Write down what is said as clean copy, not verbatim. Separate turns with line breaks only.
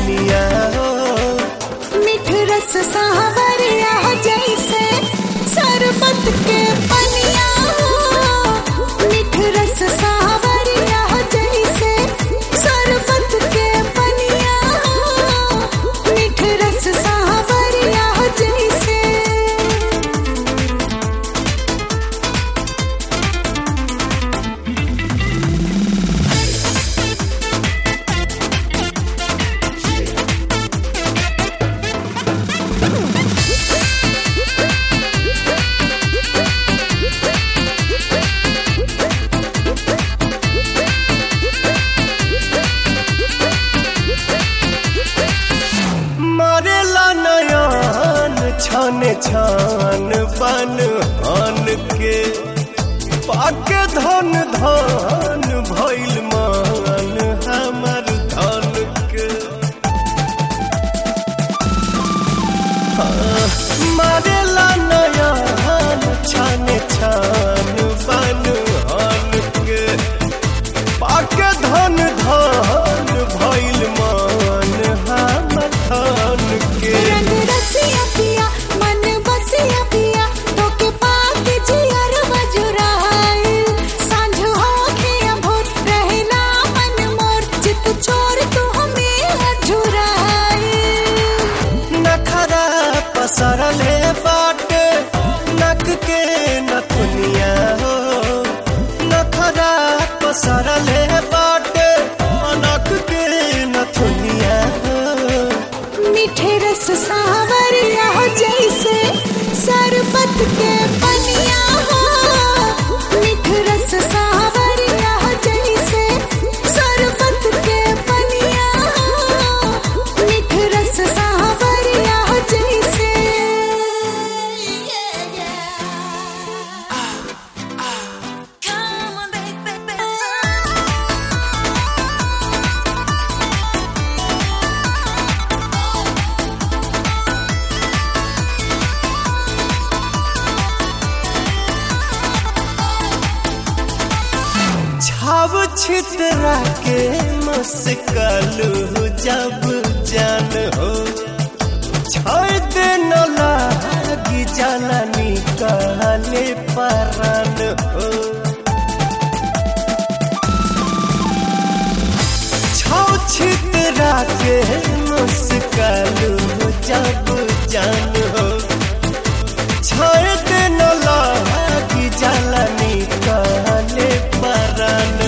नथुनिया हो।
मीठ रस सावरिया जैसे शरबत के पनिया हो। मीठ रस सावरिया जैसे शरबत के पनिया हो। मीठ रस सावरिया जैसे।
मारेला नयन छन छन बन हन के पाके धन धन भइल मान हमर धन के। मारेला नयन छन छन बन हन के पाके धन धन भइल मान हमर धन के।
रंग रसिया पिया मन बसिया पिया तोके पाके जियर मजुराए। सांझ होके अभोर रहना मन मोर चित चोर तू हमें अझुराए।
नखरा पसरले बाटे नक के नथुनिया हो। नखरा पसरले बाटे नक के नथुनिया हो।
मीठे रस सावरिया जैसे शरबत के पनिया हो। मीठ रस सावरिया जैसे शरबत के पनिया हो। मीठ रस सावरिया जैसे। Come on, baby.
छाव छितरा के मस्कलू जब जान हो। छाय दे न लागी जाला निकाले परान हो। छाव छितरा के मस्कलू जब जान हो। छाय दे न लागी जाला निकाले परान